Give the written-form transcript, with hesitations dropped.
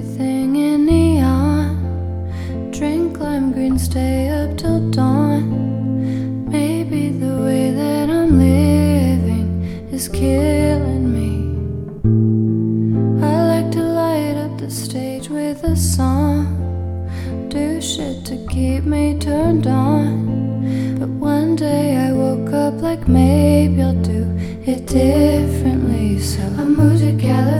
everything in neon. Drink lime green, stay up till dawn. Maybe the way that I'm living is killing me. I like to light up the stage with a song, do shit to keep me turned on. But one day I woke up like maybe I'll do it differently. So I moved to California,